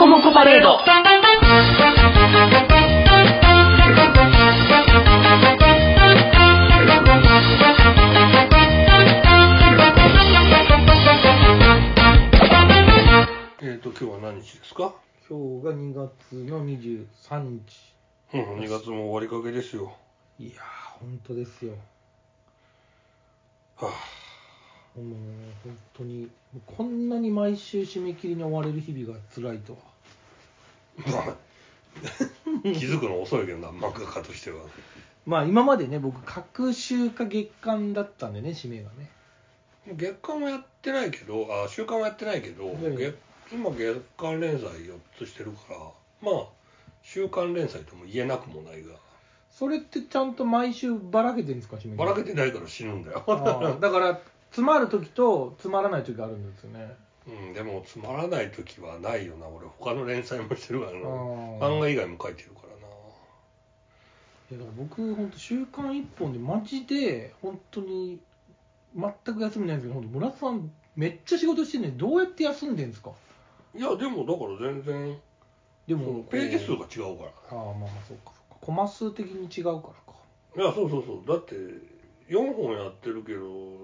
コモコパレード。 今日は何日ですか？ 今日が2月の23日。 2月も終わりかけですよ。 いやー、本当ですよ。 はもう本当にこんなに毎週締め切りに追われる日々が辛いとは。 気づくの遅いけどな、漫画家としては。 まあ今までね、僕各週か月間だったんでね、締めがね。 月間はやってないけど、週間はやってないけど、今月間連載4つしてるから、まあ週間連載とも言えなくもないが。 それってちゃんと毎週ばらけてるんですか？締めばらけてないから死ぬんだよ。 だから詰まる時と詰まらない時があるんですよね。 でもつまらない時はないよな。俺他の連載もしてるからな。漫画以外も書いてるからな。 いやだから僕本当週刊1本でマジで本当に全く休みないんですけど、本当村田さんめっちゃ仕事してるのにどうやって休んでんですか？ いやでもだから全然でもページ数が違うから。 まあそうかコマ数的に違うからか。 いやそうだって4本やってるけど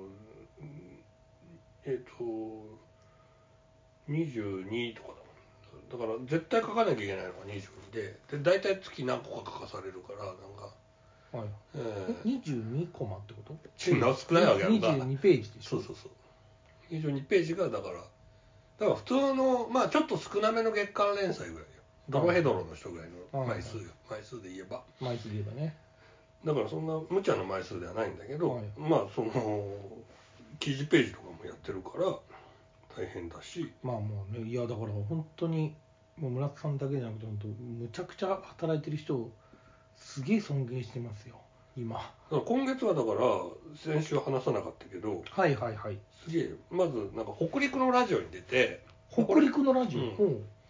22とかだもん。だから絶対書かなきゃいけないのが22で大体月何個か書かされるからなんか、 はい22コマってこと？ 少ないわけやんか。 22ページでしょ。 そう22ページがだから普通のまあちょっと少なめの月間連載ぐらいよ。ドロヘドロの人ぐらいの枚数よ。枚数で言えばね。 だからそんな無茶な枚数ではないんだけど、 はい、 まあその記事ページとかもやってるから大変だし。 まあもうね、いやだから本当にもう村田さんだけじゃなくて本当むちゃくちゃ働いてる人をすげえ尊敬してますよ今。 今月はだから先週話さなかったけど、 はいすげえまずなんか北陸のラジオに出て。 北陸のラジオ、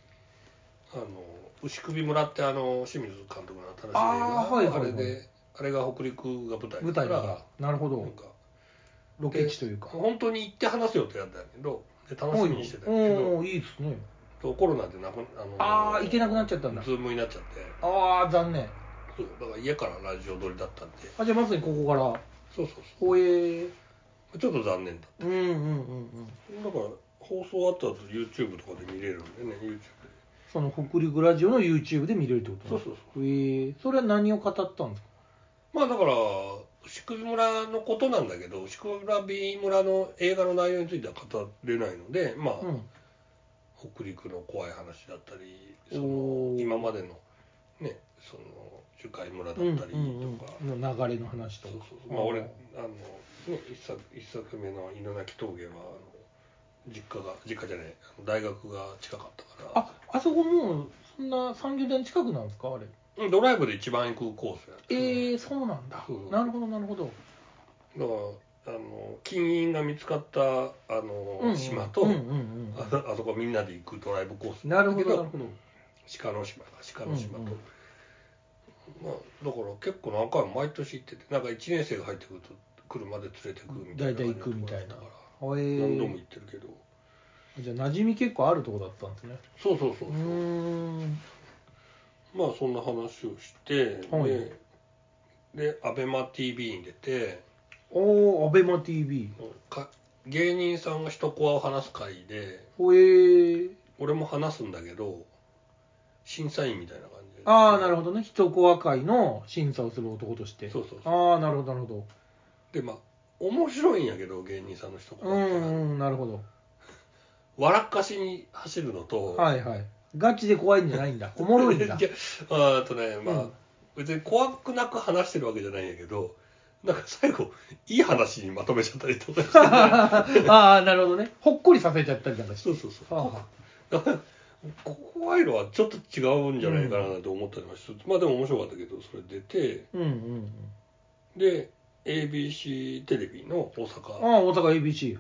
牛首村って清水監督の新しい映画、あれが北陸が舞台だから。 なるほど。 なんかロケ地というか本当に行って話すよってやったんだけど、で楽しみにしてたんだけど、 いいですね。 コロナで行けなくなっちゃったんだ。 ズームになっちゃって。 残念。 そうだから家からラジオ撮りだったんで。 じゃあまさにここから。 そうちょっと残念だった。だから放送あった後 YouTube とかで見れるんでね。 YouTube でその北陸ラジオの YouTube で見れるってこと？ そうそれは何を語ったんですか？ まあだから牛首村のことなんだけど、牛首村の映画の内容については語れないので、まあ、北陸の怖い話だったり、今までのね、その樹海村だったりとか、 の流れの話とか。 まあ俺一作目の犬鳴峠は実家じゃない、大学が近かったから。 あそこもうそんな30年近くなんですか？あれドライブで一番行くコースや。 そうなんだ。なるほど。 だから金印が見つかった島と、あそこみんなで行くドライブコースなるほど。 鹿の島と、まあだから結構何回も毎年行ってて、なんか1年生が入ってくると車で連れてくみたいな。 大体行くみたいな。 何度も行ってるけど。 じゃあ馴染み結構あるとこだったんですね。 そうまあそんな話をして、でアベマ TV に出て。 アベマ TV。 芸人さんが一コアを話す会で、俺も話すんだけど審査員みたいな感じで。 なるほどね。一コア会の審査をする男として。なるほど。 でまあ面白いんやけど、芸人さんの一コアってなるほど。 笑っかしに走るのと、 ガチで怖いんじゃないんだ。おもろいんだ。 まあ別に怖くなく話してるわけじゃないんやけど、なんか最後いい話にまとめちゃったりとかしてなるほどね。ほっこりさせちゃったりなんかして。 怖いのはちょっと違うんじゃないかなと思ったりもして、まあでも面白かったけど、それ出て、で ABC テレビの大阪 ABC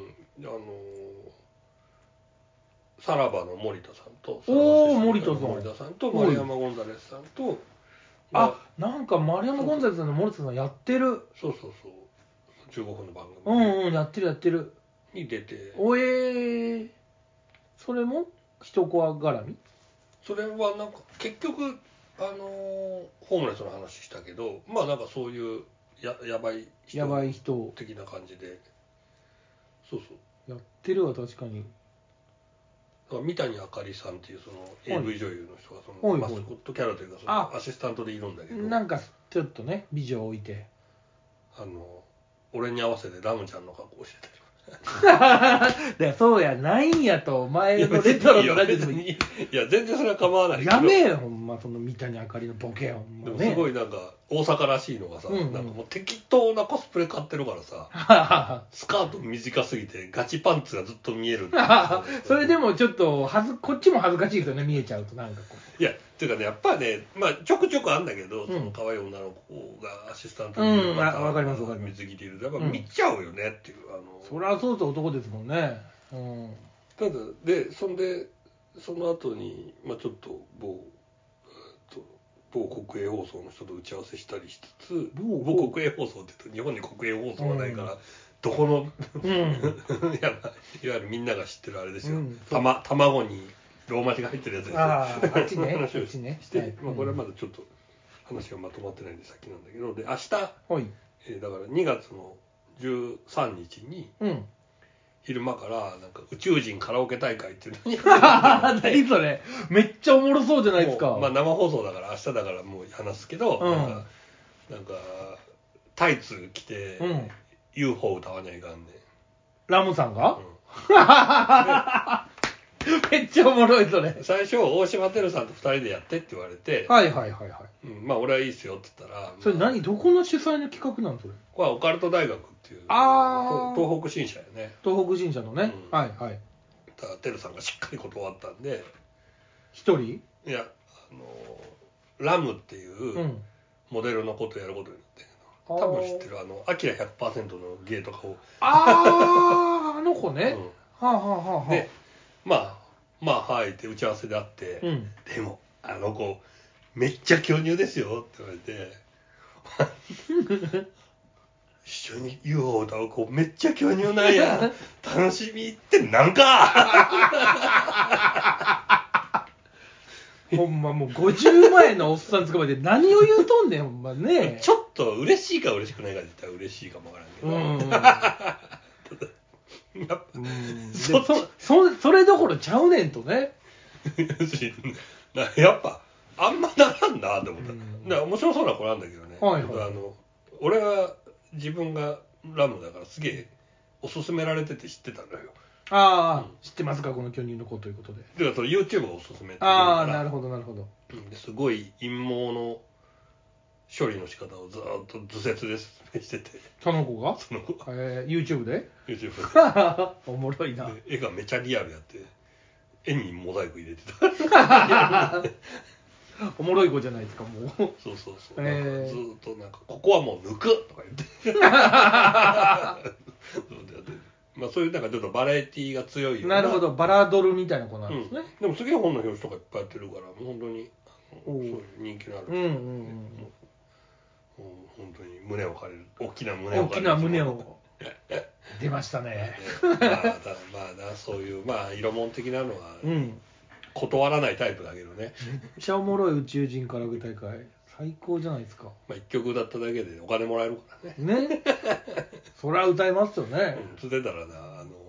さらばの森田さんと森田さんと丸山ゴンザレスさんと、 なんか丸山ゴンザレスさんの森田さんやってる。 15分の番組やってるに出て。 それも一コア絡み？ それはなんか結局ホームレスの話したけど、まあなんかそういうやばい人的な感じで、そうそうやってるわ。確かに。 だから三谷あかりさんっていうその AV 女優の人がそのはいマスコットキャラというかそのアシスタントでいるんだけど、 なんかちょっとね美女を置いて俺に合わせてラムちゃんの格好をしてたりでそうやないんやと前のレトロのラジオでもいや全然それは構わないけど、 やめえよほんまその三谷あかりのボケほんま、ね、 でもすごいなんか大阪らしいのがさ、なんかもう適当なコスプレ買ってるからさスカート短すぎてガチパンツがずっと見えるってそれでもちょっとこっちも恥ずかしいですよね、見えちゃうと。なんかこういやっていうかね、やっぱね、まあちょくちょくあんだけど、その可愛い女の子がアシスタントにいるわかりますわかります。 水着でいるとやっぱ見ちゃうよねっていう、 そりゃそうと男ですもんね。 ただでその後に、まあ、ちょっと某国営放送の人と打ち合わせしたりしつつ、某国営放送って言うと日本に国営放送はないから、どこのいわゆるみんなが知ってるあれですよ、卵にローマ字が入ってるやつですよ。 あっちね話をして、まあ、これはまだちょっと話がまとまってないんで先なんだけど、で明日、だから2月の13日に、昼間からなんか宇宙人カラオケ大会っていうのに何それ、めっちゃおもろそうじゃないですか。 まあ、生放送だから明日だからもう話すけど、なんかタイツ着て、UFO 歌わにゃいかんねん。 ラムさんが、めっちゃおもろいそれ。 最初大島てるさんと2人でやってって言われて、まあ俺はいいっすよって言ったら、 それ何、どこの主催の企画なのそれ。 これはオカルト大学っていう東北新社やね。 東北新社のね、だからてるさんがしっかり断ったんで、 一人、 いやラムっていうモデルのことやることになってるけど、多分知ってるアキラ 100% の芸とかを、 あの子ね、 でまあはいって打ち合わせであって、でもあの子めっちゃ巨乳ですよって言われて一緒に UFO 歌う子めっちゃ巨乳なんや楽しみってなんかほんまもう50前のおっさん捕まえて何を言うとんねんほんまね。 ちょっと嬉しいか嬉しくないかって言ったら嬉しいかもわからんけど、 それどころちゃうねんとねやっぱあんまならんなって思った。だから面白そうな子なんだけどね、俺は自分がラムだからすげえおすすめられてて知ってたのよ。 知ってますかこの巨乳の子ということで。 だからそれ YouTube がおすすめって言うから、 なるほどすごい陰謀の処理の仕方をずっと図説で説明してて、 その子が YouTube でおもろいな。 絵がめちゃリアルやって、絵にモザイク入れてたおもろい子じゃないですかもう。 そう、ずっとなんかここはもう抜くとか言ってまあそういうなんかちょっとバラエティーが強いような。 なるほど、バラドルみたいな子なんですね。 でもすげえ本の表紙とかいっぱいやってるから、もう本当にそういう人気のある人、本当に胸を借りる、大きな胸を借りる、 大きな胸を出ましたね。 まあそういうまあ色物的なのは断らないタイプだけどね。 めっちゃおもろい宇宙人カラオケ大会最高じゃないですか。 まあ1曲歌っただけでお金もらえるからね。 そりゃ歌いますよね。 つってたらな、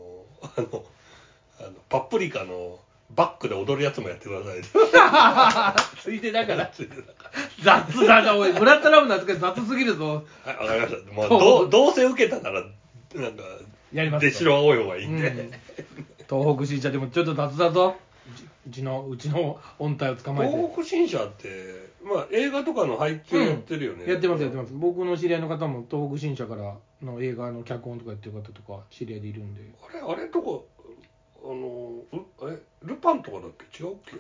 パプリカのバックで踊るやつもやってくださいついてだから雑だなおい、村田ラムの扱い雑すぎるぞ。 はい、わかりました。もうどうせ受けたならなんかやります出しろが多い方がいいんで、 東北新社でもちょっと雑だぞ、うちの音体を捕まえて。 東北新社ってまあ映画とかの配給やってるよね。 やってます。僕の知り合いの方も東北新社からの映画の脚本とかやってる方とか知り合いでいるんで。 あれとかルパンとかだっけ、違うっけ。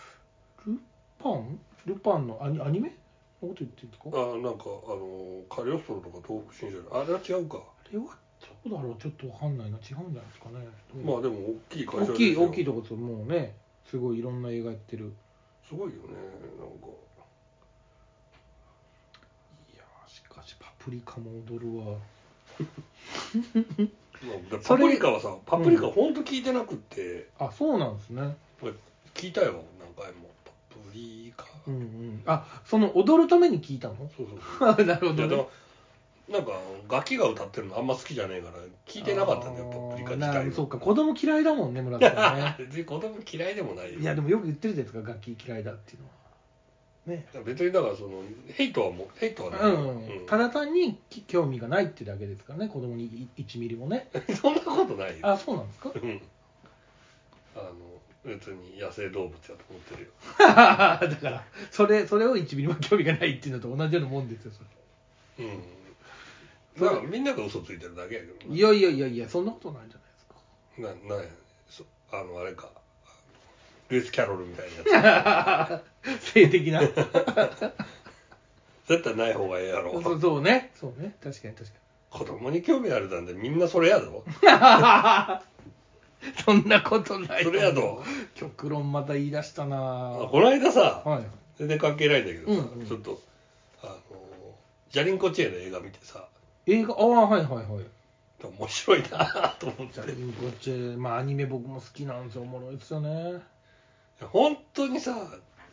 ルパンのアニメのこと言ってるんですか。 なんかカリオストロとか東北新社、あれは違うか。 あれはどうだろう、ちょっとわかんないな、違うんじゃないですかね。 まあでも大きい会社ですよ。 大きいとこですよ、もうね、すごいいろんな映画やってる。 すごいよね、なんか。 いやしかしパプリカも踊るわパプリカはさ、パプリカほんと聞いてなくって。 そうなんですね。 聞いたよ何回もパりか、 うんうん、あ、その踊るために聞いたの？ そうそうそうなるほど、ね、 なんかガキが歌ってるのあんま好きじゃねえから聞いてなかったんだよ、パプリカ自体は。 そうか、子供嫌いだもんね、村田さんね。 別に子供嫌いでもないよ。 いやでもよく言ってるじゃないですか、ガキ嫌いだっていうのはね。 別にだからそのヘイトはない、 うん、ただ単に興味がないっていうだけですからね、子供に1ミリもね。 そんなことないよ。 あ、そうなんですか？ うん、別に野生動物やと思ってるよ。 だからそれを1ミリも興味がないっていうのと同じようなもんですよ、それ。 うん。だからみんなが嘘ついてるだけやけどな。 いやそんなことないんじゃないですか。 なんやあれか、ルイス・キャロルみたいなやつ。 性的な。 絶対ない方がええやろ。 そうね、確かに。 子供に興味あるなんてみんなそれやぞ。 そんなことない。 それやぞ。 極論また言い出したな。 この間さ、 はい、 全然関係ないんだけどさ、 うんうん、 ちょっとジャリンコチェの映画見てさ、 映画、はい面白いなと思って。 ジャリンコチェ、まあアニメ僕も好きなんですよ、おもろいですよね。 本当にさ、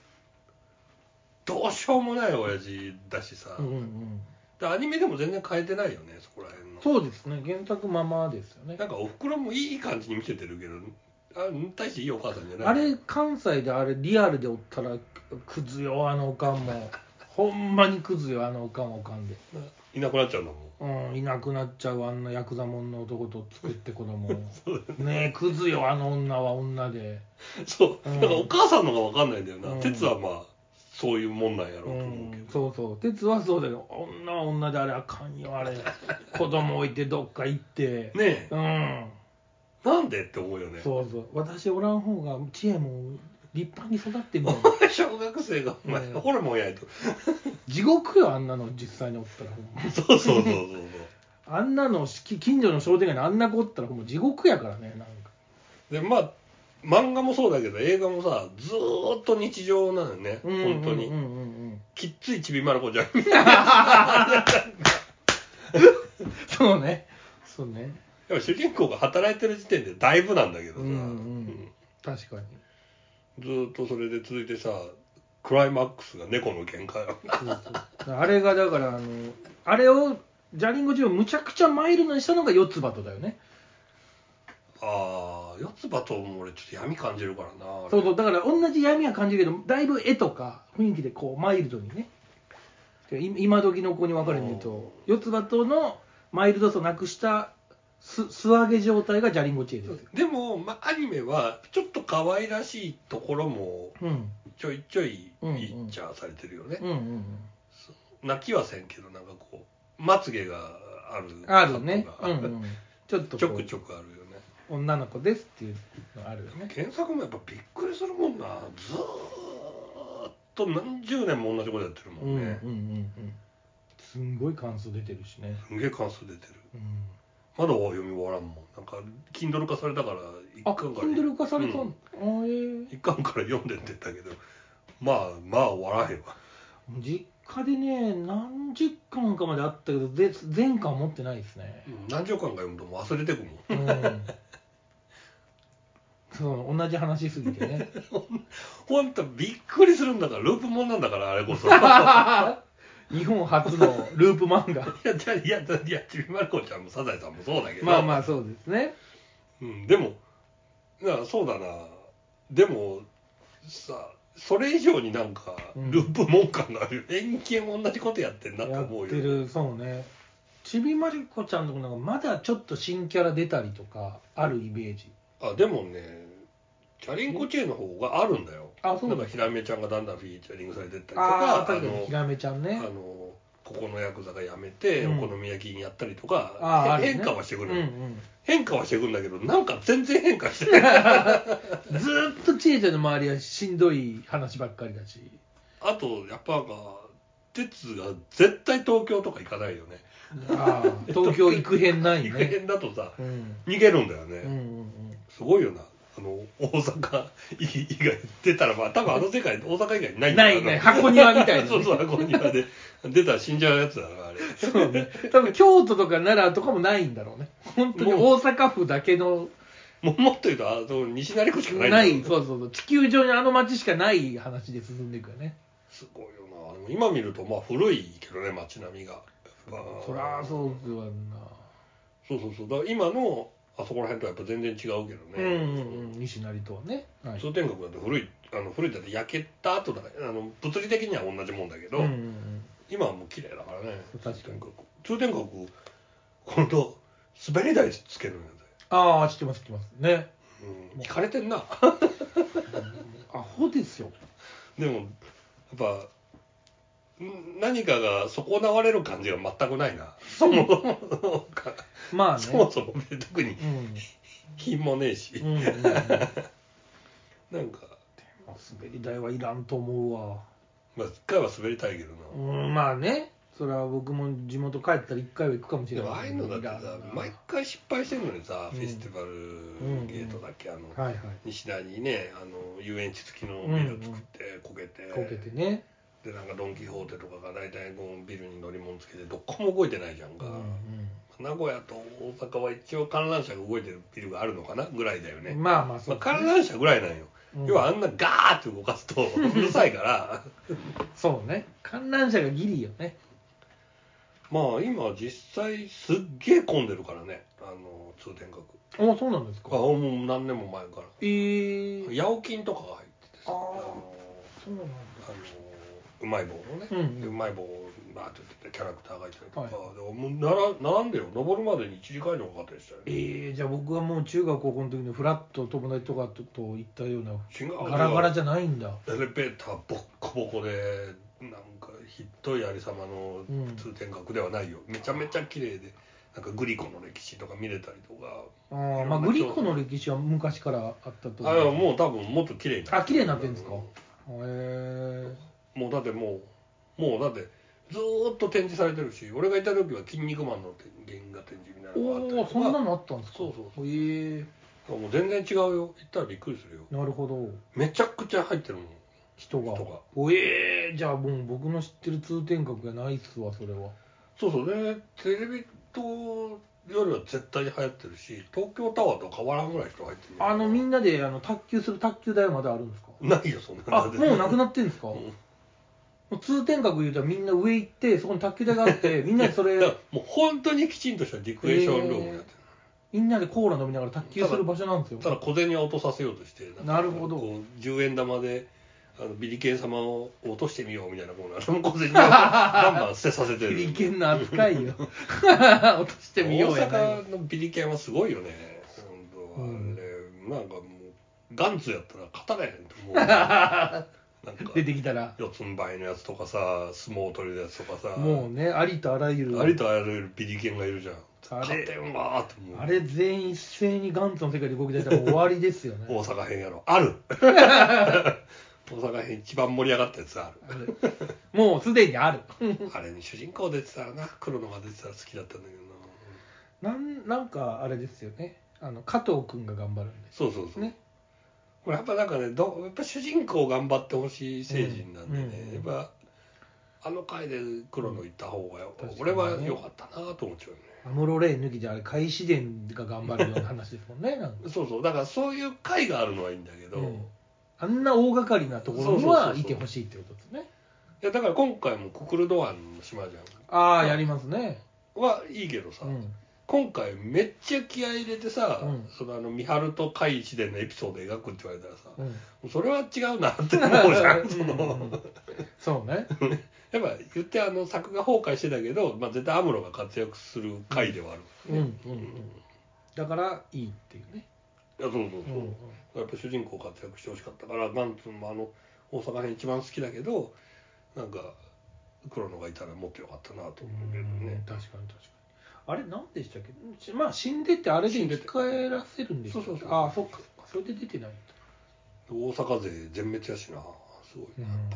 どうしようもない親父だしさ、でアニメでも全然変えてないよね、そこら辺の。 そうですね、原作ままですよね。 なんかおふくろもいい感じに見せてるけど、大していいお母さんじゃない。 あれ関西であれリアルでおったらクズよ、あのおかんも。ほんまにクズよ、あのおかんで。 いなくなっちゃうんだもん。 いなくなっちゃう、あんなヤクザもんの男と作って子供ねえ、クズよ、あの女は女で。 そう、だからお母さんのが分かんないんだよな。鉄はまあそういうもんなんやろうと思うけど、 そう鉄はそうだよ、女は女であれあかんよ、あれ子供置いてどっか行ってねえ、なんでって思うよね。 そう私おらん方が知恵も立派に育ってるの。 小学生がお前ホルモンやいと地獄よ、あんなの実際におったら。 そうあんなの近所の商店街にあんな子おったらもう地獄やからね、なんか。 でまあ漫画もそうだけど映画もさ、ずーっと日常なのよね、本当に。きっついちびまる子ちゃんそうねでも主人公が働いてる時点でだいぶなんだけどさ、 確かにずーっとそれで続いてさ、クライマックスが猫の喧嘩よ。 そうあれがだからあれをジャリンゴチをむちゃくちゃマイルドにしたのが四つ葉とだよね。 ああ、四つ葉とも俺ちょっと闇感じるからな。 そうだから同じ闇は感じるけど、だいぶ絵とか雰囲気でこうマイルドにね。今時の子に分かるように言うと、四つ葉とのマイルドさをなくした素揚げ状態がジャリンゴチエですよ。 でも、アニメはちょっと可愛らしいところもちょいちょいピッチャーされてるよね。泣きはせんけど、なんかこうまつげがあるね、ちょっとちょくちょくあるよね。 女の子ですっていうのあるよね。 原作もやっぱびっくりするもんな。ずーっと何十年も同じことやってるもんね。 すんごい関数出てるしね。 すんげえ関数出てる。まだ読み終わらんもん。なんか Kindle 化されたから一巻から Kindle 化されたの、 一巻から読んでって言ったけど、まあ終わらへんわ。 実家でね、何十巻かまであったけど全巻持ってないですね。 何十巻か読むともう忘れてくもん。 そう、同じ話すぎてね。 ほんとびっくりするんだから、ループもんなんだから、あれこそ。 日本初のループ漫画。 いやちびまる子ちゃんもサザエさんもそうだけど。 まあそうですね。 でもそうだな。でもさ、それ以上になんかループもん感がある。延々同じことやってんなと思うよ。 やってる、そうね。ちびまる子ちゃんとかなんかまだちょっと新キャラ出たりとかあるイメージ。 でもね、チャリンコチェの方があるんだよ。 そうなんかひらめちゃんがだんだんフィーチャリングされてったりとか、 ひらめちゃんね。 ここのヤクザが辞めてお好み焼きにやったりとか、変化はしてくる。変化はしてくるんだけど、なんか全然変化してないずっとちえちゃんの周りはしんどい話ばっかりだし。 あとやっぱ鉄が絶対東京とか行かないよね。 東京行く編ないね。 行く編だとさ、逃げるんだよね。すごいよな。大阪以外出たら、多分あの世界大阪以外ないんだよね。 箱庭みたいな。 そう箱庭で出たら死んじゃうやつだから、あれ。 そうね。多分京都とか奈良とかもないんだろうね。本当に大阪府だけのもっと言うと西成区しかないんだよないそうそうそう地球上にあの街しかない話で進んでいくよね。 すごいよな。でも今見るとまあ古いけどね街並みが、 そりゃそうですわな。 そうだから今のあそこら辺とはやっぱ全然違うけどね、 西成とはね、はい、 通天閣だって古いだって焼けた後だから物理的には同じもんだけど、今はもう綺麗だからね。 確かに通天閣今度滑り台つけるんだよ。 ああ知ってますね、 惹かれてんなアホですよ。 でもやっぱ何かが損なわれる感じが全くないな。そもそもまあねそもそも特に品もねえし、なんか滑り台はいらんと思うわ。 まあ一回は滑りたいけどな。 まあねそれは僕も地元帰ったら1回は行くかもしれない。 でもああいうのだってさ毎回失敗してるのにさ、フェスティバルゲートだっけ西成にね遊園地付きのビル作ってこけてね。 でなんかドン・キホーテとかが大体こうビルに乗り物つけてどこも動いてないじゃんか、名古屋と大阪は一応観覧車が動いてるビルがあるのかなぐらいだよね。 まあそう、 観覧車ぐらいなんよ、要はあんなガーって動かすとうるさいからそうね観覧車がギリよね。 まあ今実際すっげえ混んでるからね通天閣。 あそうなんですか。 もう何年も前から八百金とかが入っててさそうなんだ。 うまい棒のね、うまい棒をバーって言ってキャラクターがいたりとか、もう並んでよ登るまでに1時間以上かかったりしたよね。 じゃあ僕はもう中学高校の時のフラット友達とかと行ったようなガラガラじゃないんだ。 エレベーターボッコボコでなんかひっどいありさまの通天閣ではないよ、めちゃめちゃ綺麗でなんかグリコの歴史とか見れたりとか。 まあグリコの歴史は昔からあったと思う。もう多分もっと綺麗に綺麗になってるんですか。 もうだってもうだってずーっと展示されてるし、俺がいた時は「筋肉マン」の原画展示みたいなのがあったりとか。 そんなのあったんですか。 そうもう全然違うよ、行ったらびっくりするよ。 なるほど。 めちゃくちゃ入ってるもん人がじゃあもう僕の知ってる通天閣がないっすわそれは。 そうねテレビ塔よりは絶対に流行ってるし東京タワーと変わらんぐらい人入ってる。 みんなで卓球する卓球台まであるんですか。 ないよそんなの。 もうなくなってんですか。通天閣言うたらみんな上行ってそこに卓球台があってみんなでそれもう本当にきちんとしたリクエーションルームになってる。 みんなでコーラ飲みながら卓球する場所なんですよ。 ただ小銭を落とさせようとしてなるほど 10円玉でビリケン様を落としてみようみたいなコーナー小銭をバンバン捨てさせてる。 ビリケンの扱いよ落としてみようやな。 大阪のビリケンはすごいよね本当は。なんかもうガンツやったら勝たれへんと思うなんか出てきたら四つん這いのやつとかさ相撲取りのやつとかさもうねありとあらゆるビリケンがいるじゃん。勝てんわーって思う。 あれ全員一斉にガンツの世界で動き出したらもう終わりですよね大阪編やろある大阪編一番盛り上がったやつあるもうすでにあるあれに主人公出てたらな黒野が出てたら好きだったんだけどなんかあれですよね加藤君が頑張るんですそうね。これやっぱなんかねやっぱ主人公頑張ってほしい成人なんでね、やっぱあの回で黒野行った方が俺は良かったなと思っちゃうね。 安室レイ抜きであれ開始伝が頑張るような話ですもんねなんかそうだからそういう回があるのはいいんだけど、 あんな大掛かりなところにはいてほしいってことですね。 いやだから今回もククルドアンの島じゃんやりますねはいいけどさ、今回めっちゃ気合い入れてさ、三春と海一伝のエピソード描くって言われたらさ、それは違うなって思うじゃんそうねやっぱ言って作が崩壊してたけど、絶対アムロが活躍する回ではある、ねだからいいっていうね。 いやそうやっぱ主人公活躍してほしかったからガンツも大阪編一番好きだけどなんか黒野がいたらもっと良かったなと思うけどね。 確かにあれ何でしたっけ。死んでってあれで生き返らせるんですよ。そうかそれで出てないんだ。 大阪勢全滅やしなすごいなやっぱ。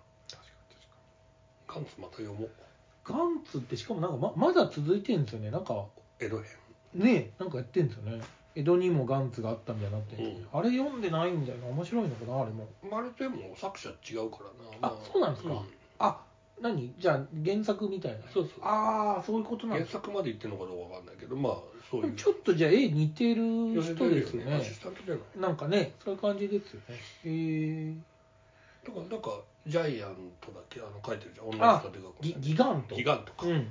ガンツまた読もう。 ガンツってしかもなんか まだ続いてるんですよね。なんか江戸編ねなんかやってるんですよね。江戸にもガンツがあったみたいになってるんですけど、あれ読んでないんだよな。面白いのかなあれも。 あれでも作者違うからな。 そうなんですか。何じゃあ原作みたいな。そういうことなんですか。 原作まで言ってるのかどうかわかんないけどそういうちょっとじゃあ絵似てる人ですよね。 アシスタントじゃない。 なんかね、そういう感じですよね。 だからなんかジャイアントだっけ書いてるじゃん。同じあ縦書きギガント。 ギガントか。 うん。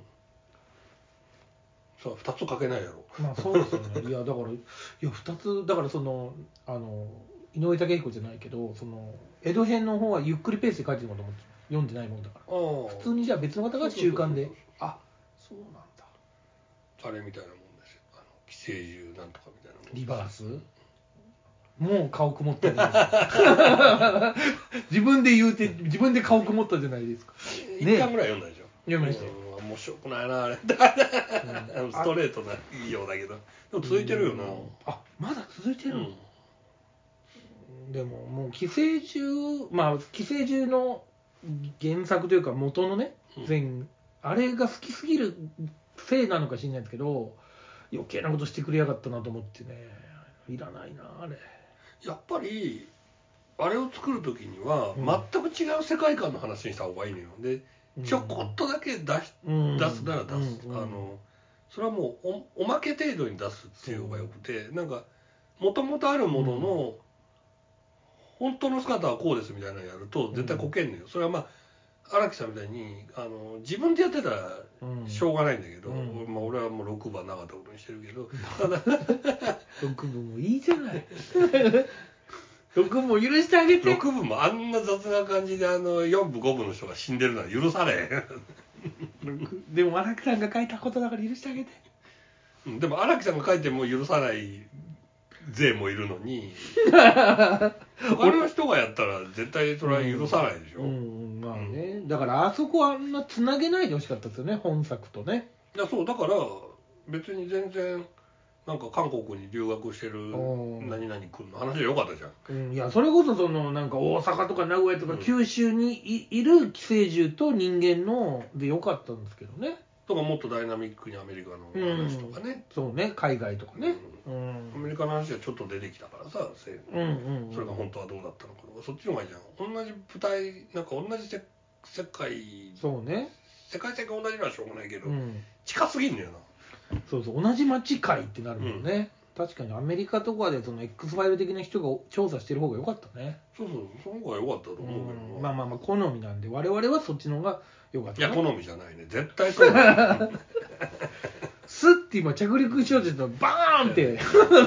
そう2つ書けないやろ。 まあそうですよね。いやだから2つだから井上武彦じゃないけど江戸編の方はゆっくりペースで書いてるのと思って読んでないもんだから。普通にじゃあ別の方が中間で。あ、そうなんだ。 あれみたいなもんですよ。寄生獣なんとかみたいなもん。 リバース。もう顔曇ったじゃないですか。自分で言うて自分で顔曇ったじゃないですか。 1巻ぐらい読んだでしょ。 読みましたよ。 面白くないなあれ。ストレートないいようだけど。でも続いてるよな。 あ、まだ続いてるの。でももう寄生獣の原作というか元のね、あれが好きすぎるせいなのか知らないですけど、余計なことしてくれやがったなと思ってね、いらないなあれ。 やっぱりあれを作る時には全く違う世界観の話にした方がいいのよ。でちょこっとだけ出すなら出す。それはもう おまけ程度に出すっていうのがよくて、なんかもともとあるものの本当の姿はこうですみたいなのやると絶対こけんのよ。それはまあ荒木さんみたいに自分でやってたらしょうがないんだけど、俺はもう6番なかったことにしてるけど、ただ 6部もいいじゃない。6部も許してあげて。 6部もあんな雑な感じで4部5部の人が死んでるのは許されへん。でも荒木さんが書いたことだから許してあげて。 でも荒木さんが書いても許さない勢もいるのに他の人がやったら絶対それは許さないでしょ。 まあね、だからあそこはあんなつなげないでほしかったですよね、本作とね。 いやそうだから別に全然なんか韓国に留学してる何々君の話でよかったじゃん。 いやそれこそなんか大阪とか名古屋とか九州にいる寄生獣と人間のでよかったんですけどね。 とかもっとダイナミックにアメリカの話とかね、 そうね、海外とかね、 アメリカの話はちょっと出てきたからさ、それが本当はどうだったのかとかそっちの方がいいじゃん。同じ舞台なんか同じ世界そうね、 世界線が同じのはしょうがないけど、近すぎんのよな。 そう同じ街かいってなるもんね、確かにアメリカとかでX ファイル的な人が調査してる方が良かったね。 そうその方が良かったと思うけど、 まあ好みなんで我々はそっちの方が良かった。 いや好みじゃないね、絶対そうだよスッて今着陸しようとしてバーンって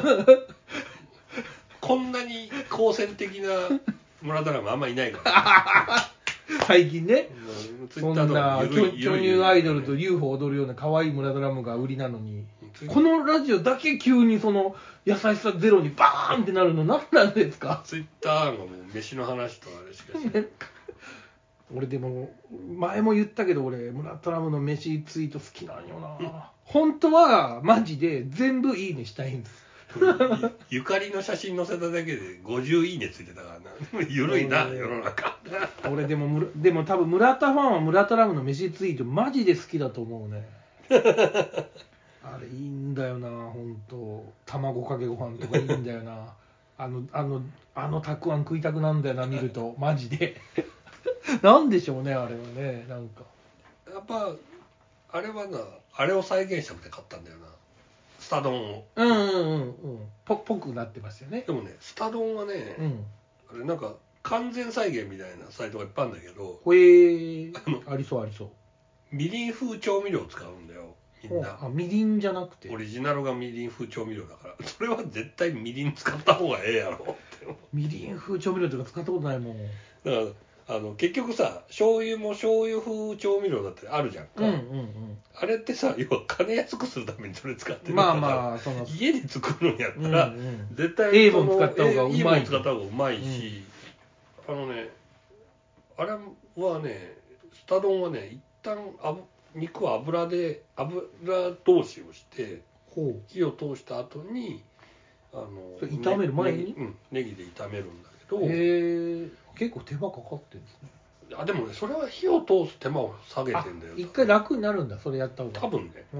こんなに好戦的な村ドラマあんまいないから最近ね、 そんな巨乳アイドルと UFO 踊るような可愛い村ドラマが売りなのに、このラジオだけ急に優しさゼロにバーンってなるの何なんですか。 ツイッターがもう飯の話とあれしかしない俺でも前も言ったけど俺村トラムの飯ツイート好きなんよな本当はマジで全部いいねしたいんですゆかりの写真載せただけで50いいねついてたからな。ゆるいな世の中俺でも多分村田ファンは村トラムの飯ツイートマジで好きだと思うねあれいいんだよな本当。卵かけご飯とかいいんだよなあのたくあん食いたくなんだよな見るとマジでなんでしょうねあれはね。なんかやっぱあれはな、あれを再現したくて買ったんだよな、スタ丼を。 ぽくなってますよね。 でもねスタ丼はね、あれなんか完全再現みたいなサイトがいっぱいあるんだけど、 ありそうありそう。 みりん風調味料を使うんだよみんな。 みりんじゃなくてオリジナルがみりん風調味料だからそれは絶対みりん使った方がええやろってみりん風調味料とか使ったことないもん。 だから結局さ醤油も醤油風調味料だってあるじゃんか、あれってさ要は金安くするためにそれ使ってるから、家で作るのやったら、絶対いいもん使った方がうまい、 いいもん使った方がうまいし、あれはねスタ丼はね一旦肉を油通しをして火を通した後に炒める前にネギで炒めるんだけど、 結構手間かかってるんですね。 でもねそれは火を通す手間を下げてんだよ。 一回楽になるんだそれやった方が多分ね。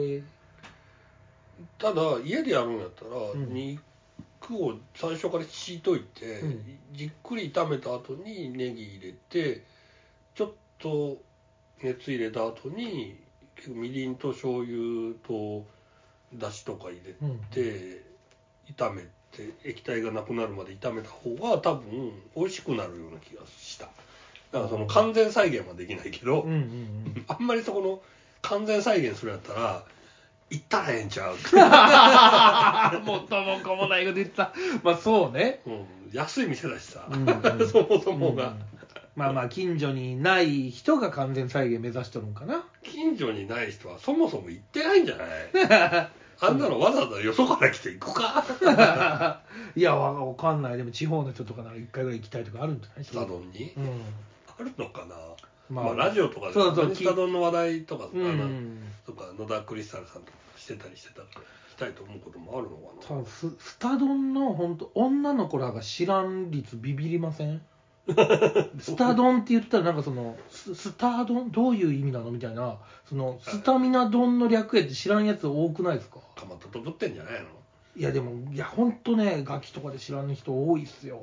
ただ家でやるんやったら、肉を最初から敷いといて、じっくり炒めた後にネギ入れてちょっと熱入れた後にみりんと醤油とだしとか入れて、炒めて液体がなくなるまで炒めた方が多分美味しくなるような気がした。だからその完全再現はできないけど、あんまりそこの完全再現するやったら行ったらええんちゃうもっともこもないこと言ってた。まあそうね、 安い店だしさ、そもそもが、 まあ近所にない人が完全再現目指してるのかな。 近所にない人はそもそも行ってないんじゃないあんなのわざわざよそから来て行くかいやわかんない。でも地方の人とかなら1回ぐらい行きたいとかあるんじゃない？ スタ丼に、あるのかな。まあラジオとかでスタ丼の話題とか、とか野田クリスタルさんとかしてたりしてたからしたいと思うこともあるのかな。 スタ丼の本当女の子らが知らん率ビビりません？スタ丼って言ったらなんかそのスタ丼どういう意味なのみたいな、そのスタミナ丼の略やって知らんやつ多くないですか？ かまったとぶってんじゃないの？ いやでも本当ね、ガキとかで知らん人多いっすよ。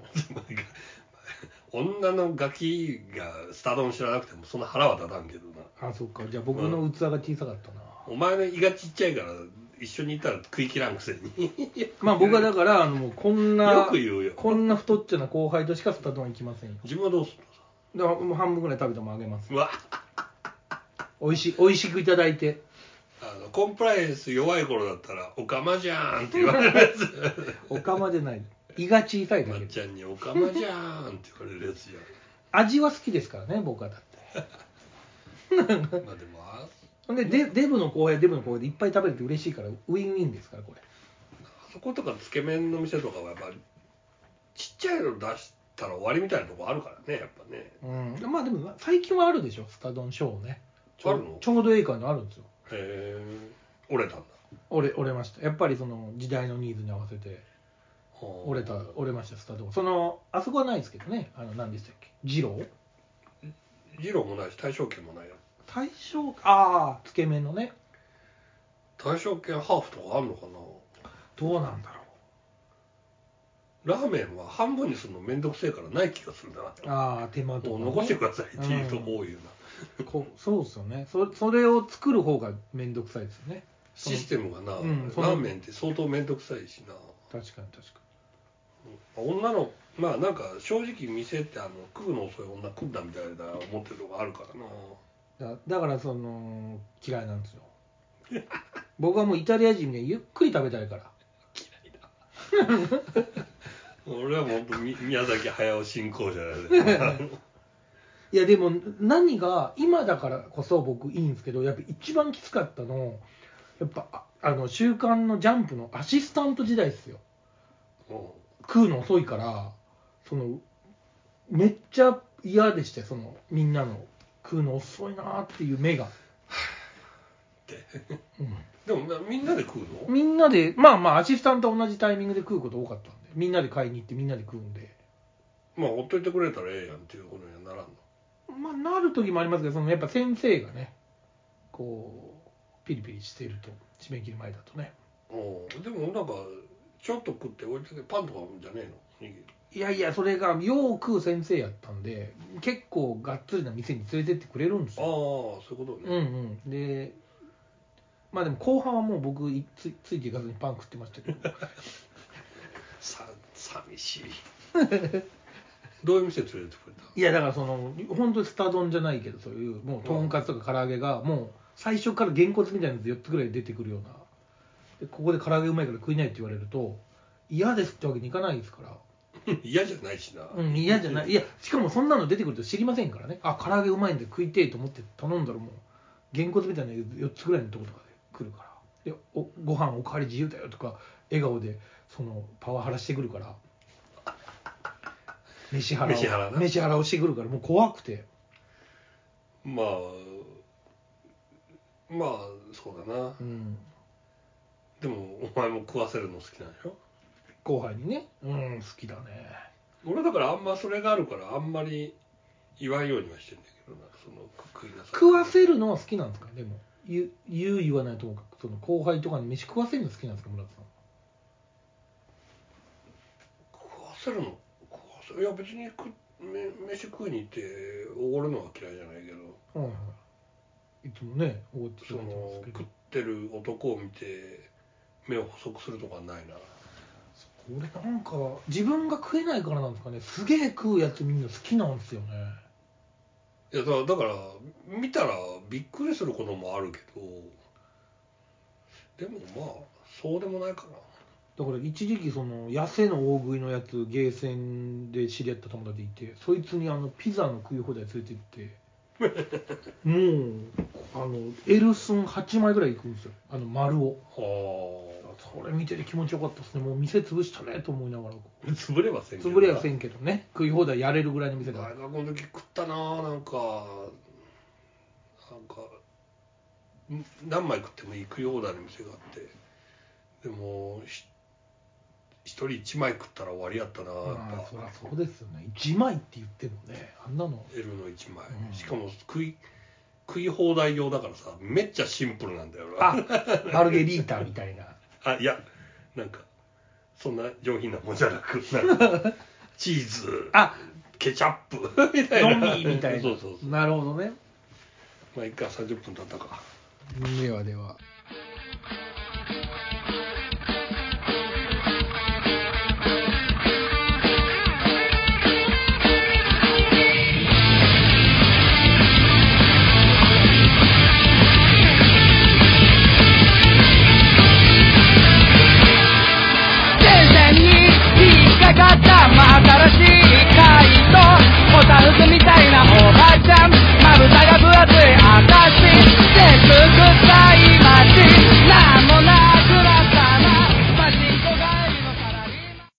女のガキがスタ丼知らなくてもそんな腹は立たんけどな。 あ、そっか。じゃあ僕の器が小さかったな。 お前の胃がちっちゃいから一緒にいたら食い切らんくせにまあ僕はだからもうこんなよく言うよ、 こんな太っちょな後輩としかスタ丼行きませんよ。 自分はどうするだからもう半分ぐらい食べてもあげます。 の？うわ、 おいしくいただいて。 コンプライアンス弱い頃だったら「おかまじゃーん」って言われるやつおかまじゃない、胃が小さいだけ。 まっちゃんに「おかまじゃーん」って言われるやつじゃん。 味は好きですからね、僕はだってまあでもほんでデブの後輩でいっぱい食べれて嬉しいからウィンウィンですからこれ。 あそことかつけ麺の店とかはやっぱりちっちゃいの出したら終わりみたいなとこあるからね、やっぱね。 まあでも最近はあるでしょ、スタ丼ショーね。 あるの？ ちょうどいい感じあるんですよ。 へえ、折れたんだ。 折れました。やっぱりその時代のニーズに合わせて折れました、スタ丼。あそこはないですけどね、何でしたっけ、二郎もないし大正圏もないよ。 つけ麺のね。 大正圏ハーフとかあるのかな。 どうなんだろラーメンは半分にするのめんどくせえからない気がするな。 手間とか、 もう残してくださいっていうと多いよな。 そうですよね。それを作る方がめんどくさいですよね。 システムがな、ラーメンって相当めんどくさいしな。 確かに女のまあなんか正直店って食うの遅い女食うんだみたいな思ってるとこあるからな。 だから嫌いなんですよ僕はもうイタリア人にゆっくり食べたいから。 嫌いだ俺はもう本当宮崎駿信仰者だねいやでも何が今だからこそ僕いいんですけど、やっぱ一番きつかったのやっぱ週刊のジャンプのアシスタント時代ですよ。食うの遅いからめっちゃ嫌でして、みんなの食うの遅いなっていう目がでもみんなで食うの？ みんなでまあアシスタントと同じタイミングで食うこと多かったんで、みんなで買いに行ってみんなで食うんで、 まあほっといてくれたらええやんっていうことにはならんの？ まあなる時もありますけど、やっぱ先生がねこうピリピリしていると、締め切り前だとね。 でもなんかちょっと食って置いてけパンとかじゃねえの？ いやそれがよう食う先生やったんで、結構がっつりな店に連れてってくれるんですよ。 そういうことね。でまあでも後半はもう僕ついていかずにパン食ってましたけど寂しいどういう店連れてってくれた？ いやだから本当にスタ丼じゃないけど、そういうもうとんかつとか唐揚げがもう最初からげんこつみたいなやつ4つぐらい出てくるようなで、ここで唐揚げうまいから食いないって言われると嫌ですってわけにいかないですから嫌じゃないしな。 嫌じゃない。いやしかもそんなの出てくると知りませんからね。唐揚げうまいんで食いてえと思って頼んだらもうげんこつみたいな4つぐらいのとことかで来るから、でご飯おかわり自由だよとか笑顔でパワハラしてくるから、飯腹をしてくるから、もう怖くて。 まあそうだな。でもお前も食わせるの好きなんでしょ？ 後輩にね。好きだね。 俺だからあんまそれがあるからあんまり言わんようにはしてんだけどな。 食わせるのは好きなんですか？でも言わないともかく後輩とかに飯食わせるの好きなんですか？村田さん。 食わせるの？いや別に飯食いに行っておごるのは嫌いじゃないけど、 いつもねおごってくれてますけど、 食ってる男を見て目を細くするとかないな。 俺なんか自分が食えないからなんですかね、すげえ食うやつみんな好きなんですよね。 いやだから見たらびっくりすることもあるけど、でもまあそうでもないかな。 だから一時期その痩せの大食いのやつゲーセンで知り合った友達いて、そいつにピザの食い放題連れて行ってもうエルスン8枚ぐらいいくんですよ、丸を。それ見てて気持ちよかったですね。もう店潰したねと思いながら。 潰れはせんけど潰れはせんけどね、食い放題やれるぐらいの店だ。 大学の時食ったな。なんか何枚食ってもいい食い放題の店があって、でも一人1枚食ったら終わりやったな。やっぱそりゃそうですよね。1枚って言ってもね、あんなの L の1枚、しかも食い放題用だからさ、めっちゃシンプルなんだよな。 マルゲリータみたいな。 いやなんかそんな上品なもんじゃなく、なんかチーズケチャップみたいな、 のみみたいな。 そうなるほどね。 まあいっか、30分経ったか。 ではでは。